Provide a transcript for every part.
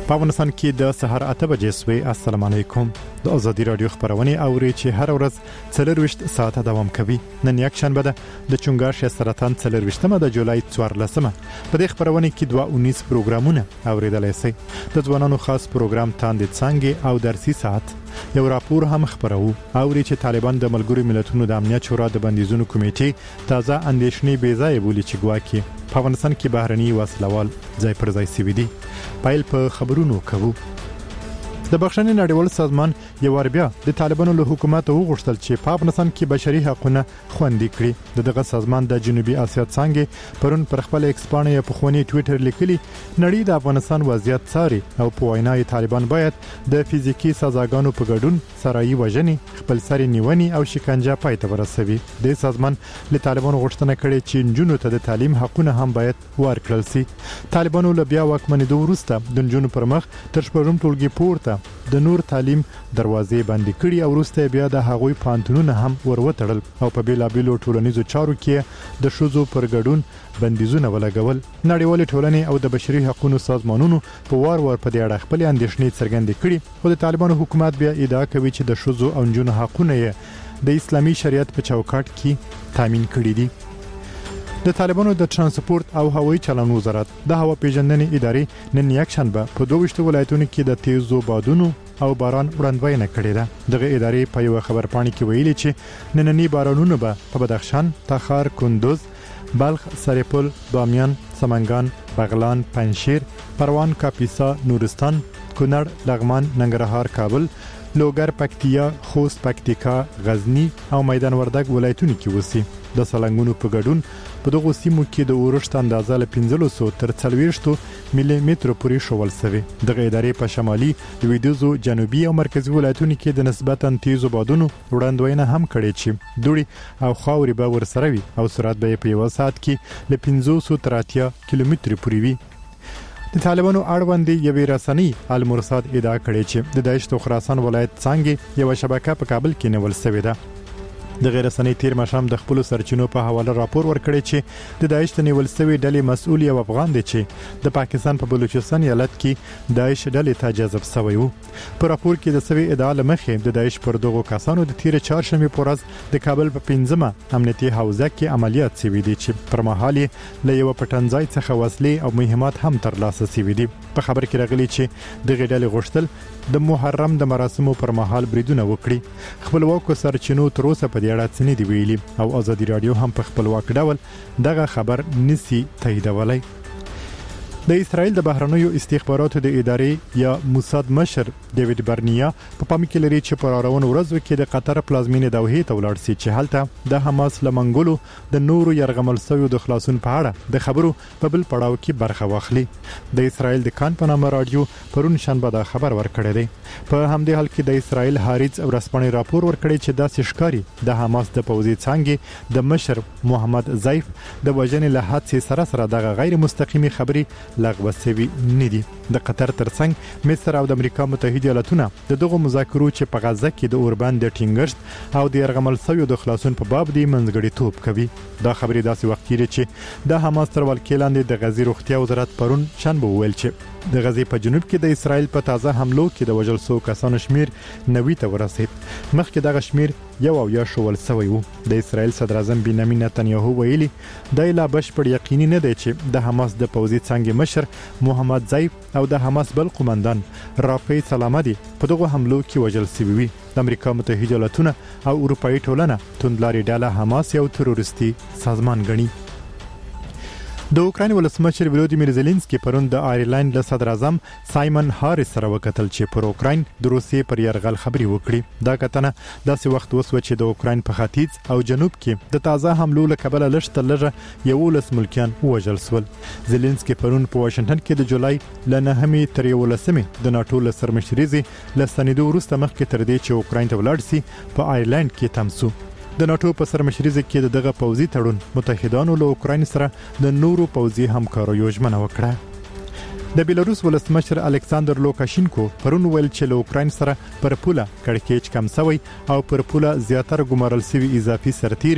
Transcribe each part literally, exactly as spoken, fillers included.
په افغانستان کې د سحر اته بجې سوي. السلام علیکم. د ازادي رادیو خبرونه اوري چې هر ورځ څلرويشت ساعته دوام کوي. نن یک شنبه ده د چونګاش سرطان څلرويشتمه د جولای څوارلسمه. په دې خبرونه کې دوه اونیس پروګرامونه اوریدلای شي. د ځوانانو خاص پروګرام تاندې څنګه او درسي ساعت یو راپور هم خبرو اوري چې طالبان د ملګرو ملتونو د امنیت شورا د بندیزونو کمیټې تازه اندېښنې بې ځای بولی چې ګواکي په افغانستان کې بهرني وسلوال ځای پر ځای سوي دي. پایل په خبرونو کوو. د بخښنې نړیوال سازمان یو ور بیا د طالبانو له حکومت وغوښتل چې په افغانستان کې بشري حقوقونه خوندي کړي. دغه سازمان د جنوبي اسیا څنګه پرون پر خپل ایکس باندې په خونی ټوئیټر لیکلي نړۍ د افغانستان وضعیت څاري او په وینای طالبان باید د فزیکی سزاګانو په ګډون سرایي وژنې خپل سری نیونی او شکنجه پای ته ورسوي. د سازمان له طالبانو غوښتنه کړې چې جنونو ته د تعلیم حقونه هم باید ورکړل شي. طالبانو له بیا واکمنېدو وروسته د جنونو پر مخ تر شپږم ټولګي پورته د نور تعلیم دروازې بندې کړي او وروسته بیا د هغوی پانتونونه هم وروتړل او په بیلابیلو ټولنیزو چارو کې د شوزو پر ګډون بندیزونه ولګول. نړیوال ټولنې او د بشري حقوقو سازمانونو په وار وار په دې اړه خپل اندېښنې څرګندې کړي. خو د طالبانو حکومت بیا ادعا کوي چې د شوزو او جنونو حقونه د اسلامي شریعت په چوکاټ کې تامین کړي دي. د طالبانو د ترانسپورت او هوایي چلن وزارت د هوا پیژندنې ادارې نن یک شنبه په دوه ویشت ولایتونو کې د تیزو بادونو او باران وړاندوینه کړې ده. دغه ادارې په یو خبرپاڼه کې ویلي چې نننی بارانونه به په بدخشان، تخار، کندوز، بلخ، سرپل، بامیان، سمنګان، بغلان، پنجشیر، پروان، کاپیسا، نورستان، کونړ، لغمان، ننګرهار، کابل، لوګر، پکتیا، خوست، پکتیکا، غزنی او میدان وردګ ولایتونو کې وسی. د سلنګونو په ګډون په دغه سیمو کې د اورښت اندازه له پنځه سوه تر څلوېښت ملي متر پورې شول سوي. دغه ادارې په شمالي، لویدیځو، جنوبي او مرکزي ولایتونو کې د نسبتاً تیزو بادونو وړاندوینه هم کړې چې دوړي او خاورې به ورسره وي او سرعت به په یو ساعت کې له پنځه سوه تر اتیا کیلومتر پورې وي. د طالبانو اړوند یوې رسنۍ المرصاد ادعا کړې چې د داعش د خراسان ولایت څنګه یو شبکه په کابل کې نیول شوې ده. د غیر رسنۍ تیر مشام د خپل سرچینو په حواله راپور ورکړی چې د داعش د نیول شوی ډلې مسؤل یو افغان دی چې د پاکستان په بلوچستان ایالت کې داعش ډلې ته جذب شوی وو. په راپور کې د سوي ادعا لمخې د داعش پر دغو کسانو د تیر چهارشنبه په ورځ د کابل په پنځمه امنیتي حوزه کې عملیات شوي دي چې پر مهال له یو پټنځای څخه وسلې او مهمات هم ترلاسه شوي دي. په خبر کې راغلي چې د غډلې غوښتل د محرم د مراسمو پر مهال بریدونه وکړي. خپلواکو سرچینو تر اوسه په دې اړه څه نه دی ویلي او ازادي رادیو هم په خپلواک ډول دغه خبر نسی تاییدولای. د اسرائیل د بهرنیو استخباراتو د ادارې یا موساد مشر ډیوډ برنیا په پام کې لري چې پر اړون ورځو کې د قطر پلازمینې دوحې ته ولاړ شي چې هلته د حماس لمنګلو د نورو يرغمل شویو د خلاصون په اړه د خبرو په بل پړاو کې برخه واخلي. د اسرائیل د کان په نامه رادیو پرون شنبه دا خبر ورکړی دی. په همدې حال کې د اسرائیل هاریز ورسپانې راپور ورکړی چې داسې ښکاری د حماس د پوځي څنګه د مشر محمد زیف د وژنې له حادثې سره سره د غیر مستقیمي خبري لغوه شوی نه دي. د قطر ترڅنګ مصر او د امریکا متحده ایالاتونه د دغه مذاکرو چې په غزه کې د اوربند د ټینګښت او د يرغمل شویو د خلاصون په باب دی منځګړیتوب کوي. دا خبرې داسې وخت کې چې د حماس تر ولکې لاندې د غزې روغتیا وزارت پرون شنبه ویل چې د غزې په جنوب کې د اسرائیل په تازه حملو کې د وژل شوو کسانو شمیر نوي ته ورسید. مخکې دغه شمیر یو او یا شول سوی وو. د اسرائیل صدر اعظم بنیامین نتنیاهو ویلي د لا بشپړ یقیني نه دی چې د حماس د پوځي څنګه مشر محمد زیف او د حماس بل قومندان رافی سلامتی په دغه حملو کې وژل شوي وي. د امریکا متحده ایالاتونه او اروپאי ټولنه توندلاري ډله حماس یو تروریستي سازمان ګڼي. د اوکراین ولسمشر ولودیمیر زيلنسکي پرون د آیرلند له صدر اعظم سایمن هاریس سره وکتل چې پر اوکراین د روسیې پر يرغل خبري وکړي. دا کتنه داسې وخت وسو چې د اوکراین په ختیځ او جنوب کې د تازه حملو له کبله لشت لږه یولس ملکیان وژل شول. زيلنسکي پرون په واشنگټن کې د جولای ل نهمې تر یولسمې د ناتو له سرمشريزي له سندو وروسته مخکې تر دې چې اوکراین ته ولاړ سي په آیرلند کې تمسو. د ناتو په سرمشريزه کې دغه پوځي تړون متحدانو له اوکراین سره د نورو پوځي همکاریو ژمنه وکړه. د بیلاروس ولسمشر الکساندر لوکاشینکو پرون ویل چې له اوکراین سره پر پوله کړکېچ کم شوی او پر پوله زیاتره ګمارل شوی اضافي سرتیر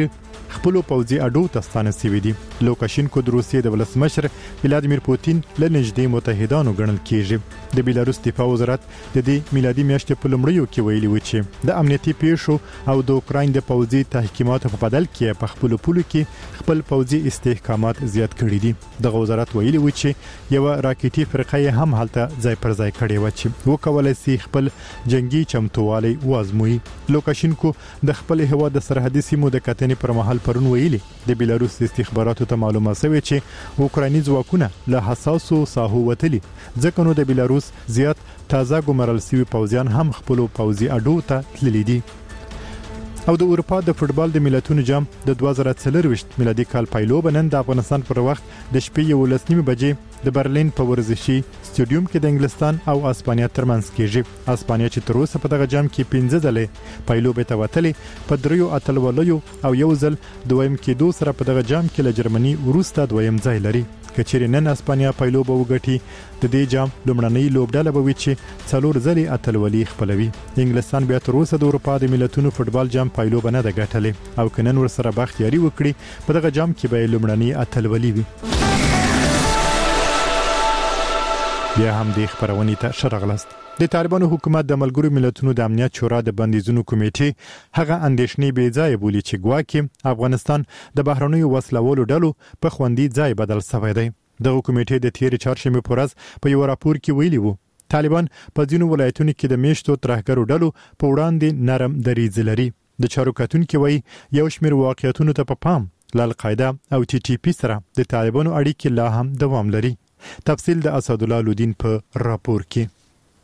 خپل پوځي اډو ته ستانه شوی دي. لوکاشینکو د روسیې د ولسمشر ولادیمیر پوتین له نږدې متحدانو ګڼل کیږي. د بیلاروس دفاع وزارت د دې میلادي میاشتې په لومړیو کې ویلي و چې د امنیتي پیښو او د اوکراین د پوځي تحکیماتو په بدل کې په خپل پولو کې خپل پوځي استحکامات زیات کړي دي. د وزارت ویلي و چې یو راکټي فرقه هم هلته ځای پر ځای کړي و چې وکولای شي خپل جنگي چمتووالي وازموي. لوکاشینکو د خپل هیواد د سرحدي سیمو د کتنې پر مهال پرون ویلي د بیلاروس استخباراتو ته معلومه شوې چې اوکرایني ځواکونه له حساسو ساحو وتلي، ځکه نو د بیلاروس زیات تازه ګمارل شوي پوځیان هم خپل پوځي اډو ته تللي دي. او د اروپا د فوتبال د ملتونو جام د دوه زره څلرويشت میلادي کال پایلو بنن د افغانستان پر وخت د شپې یو لسنیمه بجې د برلین په ورزشي سټیډیوم کې د انګلستان او اسپانیا ترمنځ کېږي. اسپانیا چې تر اوسه په دغه جام کې پنځه ځله پایلو به توتلې په دریو اتلولیو او یو ځل دویم کې دوه سره په دغه جام کې له جرمني وروسته دویم ځای لري. کچېر نن اسپانیا پایلو به وګټي د دې جام لومړنۍ لوبډله به وي چې څلور ځلې اتلولي خپلوي. انګلستان بیا تر اوسه د اروپا د ملتونو فوتبال جام پایلو بنه د ګټلې او کنن ور سره بختیاري وکړي په دغه جام کې به لومړنۍ اتلولي وي. بیا هم د خبرونې ته شرغلست. د طالبانو حکومت د ملګرو ملتونو د امنیت شورا د بندیزونو کمیټې هغه اندېښنې بې ځای بولي چې ګواکې افغانستان د بهرنیو وسلوالو ډلو په خوندي ځای بدل شوی دی. دغه کمیټې د تیر چهارشنبه په ورځ په یو راپور کې ویلي وو طالبان په ځینو ولایتونو کې د میشتو ترهګرو ډلو په وړاندې نرم دریځ لري. د چارو کتونکو وایي یو شمېر واقعیتونو ته په پام ل القاعده او ټي ټي پی سره د طالبانو اړیکې لا هم دوام لري. تفصیل د اسدالله لودین په راپور کې.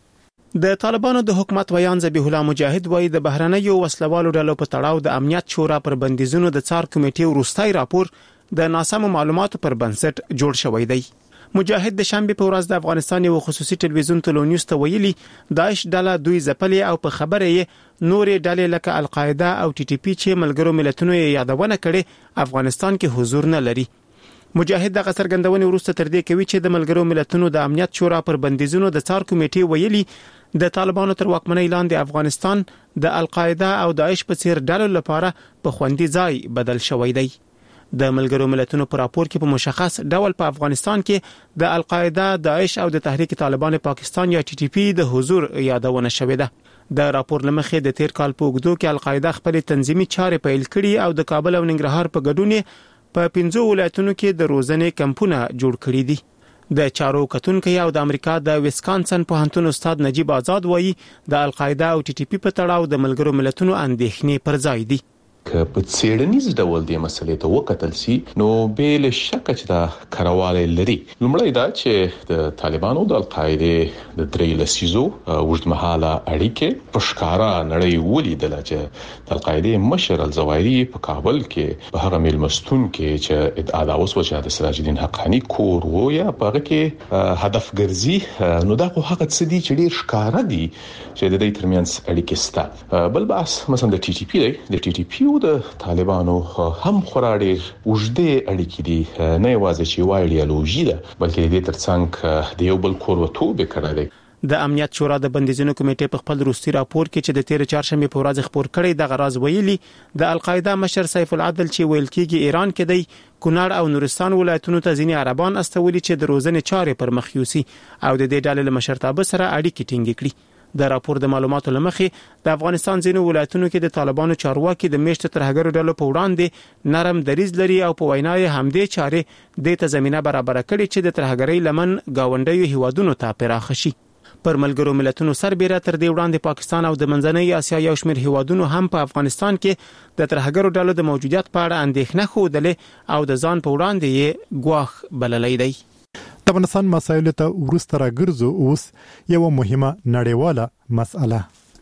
د طالبانو د حکومت ویان ذبیح الله مجاهد وایي د بهرنیو وسلوالو ډلو په تړاو د امنیت شورا پر بندیزونو د څار کمیټې وروستي راپور د ناسمو معلوماتو پر بنسټ جوړ شوی دی. مجاهد د شنبه په ورځ د افغانستان یو خصوصي ټلویزیون تلونیوز ته ویلي داعش ډله دوی ځپلې او په خبره یې نورې ډلې لکه القاعده او ټي ټي پی چې ملګرو ملتونو یې یادونه کړې افغانستان کې حضور نه لري. مجاهد د څرګندونې وروسته تر دې کوي چې د ملګرو ملتونو د امنیت شورا پر بندیزونو د څار کمیټې ویلي د طالبانو تر واکمنۍ لاندې افغانستان د القاعده او داعش په څیر ډلو لپاره په خوندي ځای بدل شوی دی. د ملګرو ملتونو په راپور کې په مشخص ډول په افغانستان کې د القاعده، داعش او د تحریک طالبان پاکستان یا ټي ټي پی د حضور یادونه شوې ده. د راپور لمخې د تیر کال په اوږدو کې القاعده خپل تنظیمي چارې پیل کړي او د کابل او ننګرهار په ګډون په پنځو ولایتونو کې د روزنې کمپونه جوړ کړي دي. د چارو کتونکو او د امریکا د ویسکانسن پوهنتون استاد نجیب آزاد وایي د القاعده او ټي ټي پی په تړاو د ملګرو ملتونو اندېښنې پر ځای دي. که په څېړنیز ډول د مسلې ته وکتل شي نو بل شک چې دا کارواله لري. لومړی دا چې د طالبانو د القاعده د درې لسیزو وژدمحاله اړیکې په ښکارا نړۍ ولیدل چې د القاعده مشر الزوایری په کابل کې په هغه ملمستون کې چې ادعا دا اوس وجه د سراج الدین حقانی کور وو یا په هغه کې هدف ګرځي نو دا خو هغه څه دي چې ډیر ښکارا دي چې د دې ترمنځ اړیکې سته. بل بحث مثلا د ټي ټي پی دی د ټي ټي پی د طالبانو هم خورا ډیر وجده اړیکې دي نه یوازې چې وایډیالوژي ده بلکې د ترڅنګ د یو بل کورتوب کړی دی. د امنیت شورا د بندیزونو کمیټې په خپل روسي راپور کې چې د تیر چهارشنبه په ورځ خبر کړی د غراز ویلي د القاعده مشر سیف العدل چې ویل کېږي ایران کې دی کونړ او نورستان ولایتونو ته ځینې عربان استولي چې د روزنې چارې پر مخ یوسي او د دې ډلې له مشرتابه سره اړیکې ټینګې کړي. د راپور د معلوماتو لمخې د افغانستان ځینو ولایتونو کې د طالبانو چارواکي د میشت ترهګرو ډلو په وړاندې نرم دریځ لري او په وینا یې همدې چارې د ته زمينه برابر کړي چې د ترهګرۍ لمن گاونډیو هیوادونو ته پراخ شي. پر ملګرو ملتونو سربېره تر دې وړاندې پاکستان او د منځنۍ اسیا یو شمېر هیوادونو هم په افغانستان کې د ترهګرو ډلو د موجودیت په اړه اندېښنه ښودلې او د ځان په وړاندې یې ګواښ بللی دی. د افغانستان مسایلو ته ورسته راګرځو اوس یو مهمه نړیواله مسأله.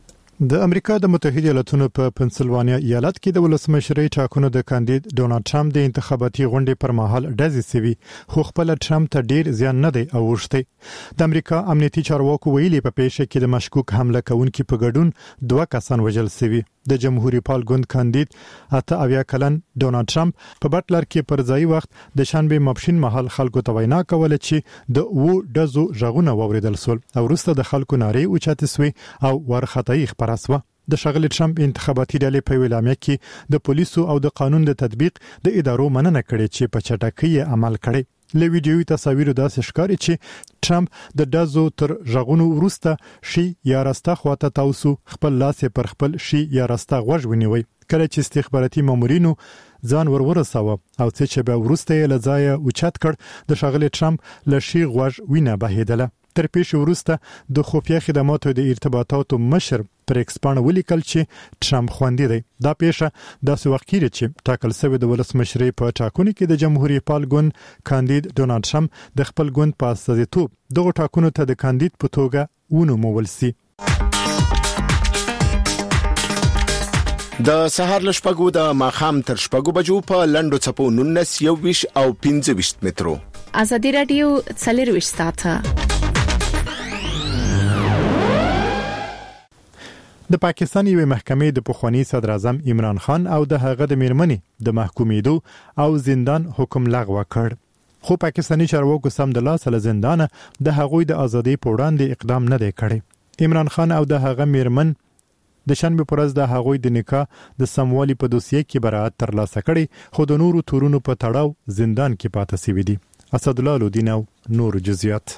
د امریکا د متحده ایالاتونو په پنسلوانیا ایالت کې د ولسمشرۍ ټاکنو د کاندید ډونالد ټرمپ د انتخاباتي غونډې پر مهال ډزې سوي خو خپل ټرمپ ته ډیر زیان نه دی اوښتی. د امریکا امنیتي چارواکو ویلي په پیښه کې د مشکوک حمله کوونکو په ګډون دوه کسان وژل سوي. د جمهوریت پال ګوند کاندید اته اویا کلن ډونالد ټرمپ په بټلر کې پر ځای وخت د شنبه ماپښین مهال خلکو ته وینا کوله چې د و ډزو ژغونه ووریدل سول او وروسته د خلکو نارې اوچت سوي او ورختای خبره سوه. د ښاغلي ټرمپ انتخاباتي ډلې په ویلامه کې د پولیسو او د قانون د تطبیق د ادارو مننه کړې چې په چټکۍ عمل کړي. له ویډیوي تصاویرو داسې ښکاري چې ټرمپ د دازو تر ژغونو وروسته شي یا راسته خواته تاسو خپل لاس پر خپل شي یا راسته غوږ ونیوي کله چې استخباراتي مامورینو ځان ورورساوه او چې به وروسته یې لځای اوچت کړ د ښاغلي ټرمپ له شي غوږ وینه بهیدله. تر پیښې وروسته د خفیه خدماتو د ارتباطاتو مشر پر ایکس باندې ولیکل چې ټرمپ خوندي دی. دا پیښه داسې وخت کې چې ټاکل شوی د ولسمشرۍ په ټاکنو کې د جمهوریت پال ګوند کاندید ډونالد ټرمپ د خپل ګوند په استازیتوب دغه ټاکنو ته د کاندید په توګه ونومول سي. د سهار لشپګو د ماخام تر شپګو بجو په لندو چپو نونس یو ویش او پنځه ویش مترو. ازادي رادیو څلور ویش ساعته. د پاکستان یوې محکمې د پخوانی صدر اعظم عمران خان او د هغه د میرمنې د محکومیدو او زندان حکم لغوه کړ. خو پاکستانی چارواکو سم د لاس له زندان د هغوی د ازادي په وړاندې اقدام نه دی کړی. عمران خان او د هغه میرمن د شنبه پر ورځ د هغوی د نکاح د سموالي په دوسیه کې برائت ترلاسه کړي خو د نورو تورونو په تړاو زندان کې پاتې شوی دي. اسد الله لودین او نور جزئیات.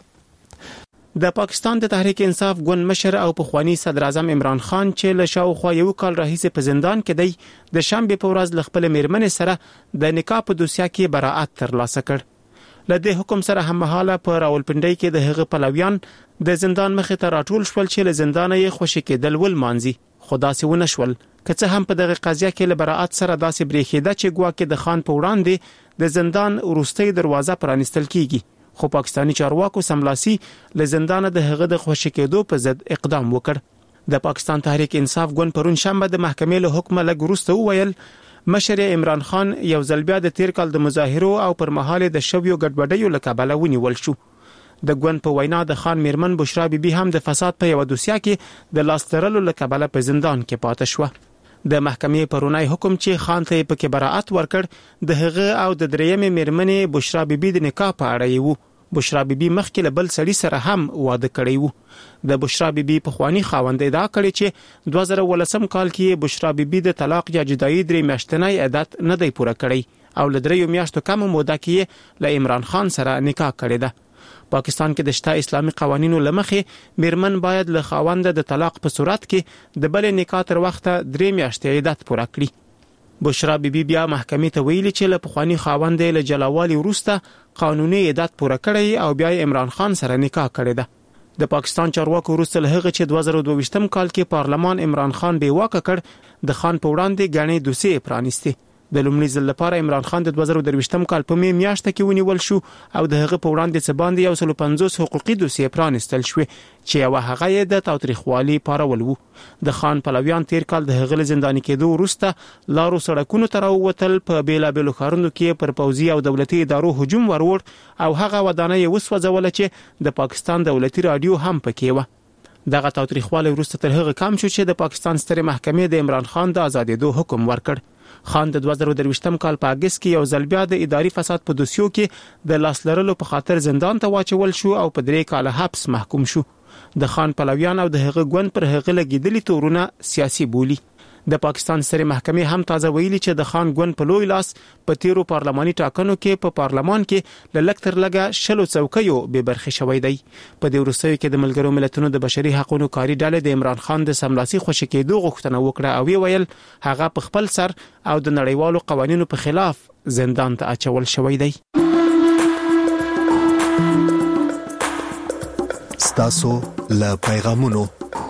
د پاکستان د تحریک انصاف ګوند مشر او پخوانی صدر اعظم عمران خان چې له شاوخوا یو کال راهیسې په زندان کې دی د شنبه په ورځ ل خپل میرمنې سره د نکاح په دوسیه کې برائت ترلاسه کړ. له دې حکم سره هم مهاله په راولپنډۍ کې د هغه پلویان د زندان مخې ته راټول شول چې له زندان یې خوشی کېدل ول مانځي خو داسې ونه شول. که څه هم په دغه قضیه کې له برائت سره داسې بریښېده چې ګواکې د خان په وړاندې د زندان وروستۍ دروازه پرانستل کیږي خو پاکستانی چارواکو سملاسي له زندان د هغه د خوشی کېدو په ضد اقدام وکړ. د پاکستان تحریک انصاف ګوند پرون شنبه د محکمې له حکم لګ وروسته وویل مشر عمران خان یو ځل بیا د تیر کال د مظاهرو او پر مهال د شویو ګډوډیو له کبله ونیول شو. د ګوند په وینا د خان میرمن بشرا بیبي هم د فساد په یو دوسیه کې د لاس ترلو له کبله په زندان کې پاتې شو. د محکمې پرونی حکم چې خان ته په کې برائت ورکړ د هغه او د درېمې میرمنې بشرا بیبي د نکاح په اړه یو. بشرا بیبي مخکې له بل سړي سره هم واده کړی وو. د بشرا بیبي په خواني خاوند ادعا کړی چې دوه زره ولسم کال کې بشرا بیبي د طلاق یا جدایي درې میاشتنی عدت نه دی پوره کړی او له دریو میاشتو کم موده کې له عمران خان سره نکاح کړی ده. پاکستان کې د شته اسلامي قوانینو لمخې میرمن باید له خاوند د طلاق په صورت کې د بل نکاح تر وخته درې میاشتې عدت پوره کړي. بشرا بیبي بیا محکمې ته ویلي چې له پخوانی خاوند له جلاوالي وروسته قانوني عدت پوره کړی او بیا عمران خان سره نکاح کړی ده. د پاکستان چارواکو وروسته له هغه چې دوه زره دوه ویشتم کال کې پارلمان عمران خان بې واکه کړ د خان په وړاندې غاڼې دوسیې پرانیستي. د لومړي ځل لپاره عمران خان د دوه زره درویشتم کال په می میاشت کې ونیول شو او د هغه په وړاندې څه باندې یو سل پنځوس حقوقي دوسیې پرانیستل شو چې یو هغه یې د تاوتریخوالي پارول وو. د خان پلویان تیر کال د هغه زنداني کېدو وروسته لارو سړکونو تر ووتل په بیلابېلو ښارونو کې پر پوځي او دولتي ادارو هجوم ورور او هغه ودانۍ وسوځول چې د پاکستان دولتي رادیو هم پکې و. دغه تاوتریخوالي وروسته تر هغه کم شو چې د پاکستان ستره محکمې د عمران خان د آزادېدو حکم ورکړ. خان د دوه زره درویشتم کال په اگست کې یو ځل بیا د اداري فساد په دوسیو کې د لاس لرلو په خاطر زندان ته واچول شو او په درې کاله حبس محکوم شو. د خان پلویان او د هغه ګوند پر هغه لګیدلي تورونه سیاسي بولی. د پاکستان ستره محکمې هم تازه ویلي چې د خان ګوند په لوی لاس په تیرو پارلماني ټاکنو کې په پارلمان کې ل لکتر لګه شلو څوکیو به برخه شوې دی. په دې وروستیو کې د ملګرو ملتونو د بشري حقوقو کاری ډلې د عمران خان د سملاسي خوشی کېدو غوښتنه وکړه او ویل هغه په خپل سر او د نړیوالو قوانینو په خلاف زندان ته اچول شوې دی. ستاسو له پیغامونو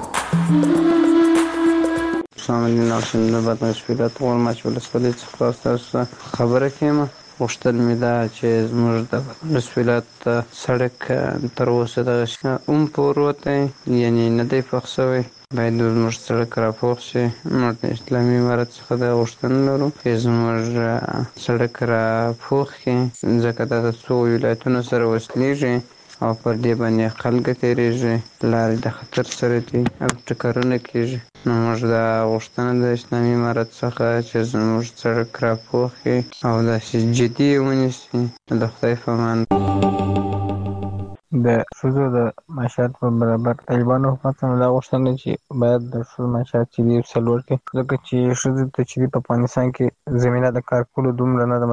سامعین ناشناس بعد مسئولیت غواړم چې ولسمشر څخه تاسو خبره کیم غوښتل مې دا چې زموږ د مسئولیت سړک تر اوسه د اوم پروته یعنی نه دی فخصوي باید زموږ سړک راپوخ شي. موږ اسلامي امارت څخه د غوښتنه لرو چې زموږ سړک راپوخ کړي ځکه دا د څو ولایتونو سره وصلېږي او پر دې باندې خلک تیریږي لارې د خطر سره دي او ټکرونه کیږي. نو موږ دا غوښتنه د اسلامي امارت څخه چې زموږ سړک راپوخ کړي او داسې جدي ونیسي. د خدای په امان. د ښځو د معاشات په برابر طالبانو حکومت هم دا غوښتنه چې باید د ښځو معاشات چې دی څلور کې ځکه چې ښځو ته چې په افغانستان کې زمينه د کار کولو دومره نه ده